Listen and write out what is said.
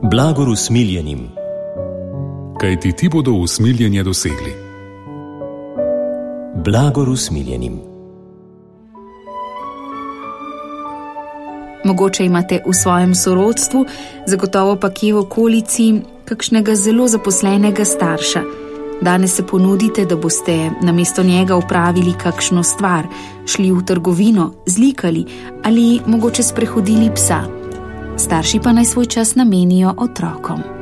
Blagor usmiljenim. Kajti ti bodo usmiljenje dosegli. Blagor usmiljenim. Mogoče imate v svojem sorodstvu, zagotovo pa kje v okolici, kakšnega zelo zaposlenega starša. Danes se ponudite, da boste namesto njega opravili kakšno stvar, šli v trgovino, zlikali ali mogoče sprehodili psa. Starši pa naj svoj čas namenijo otrokom.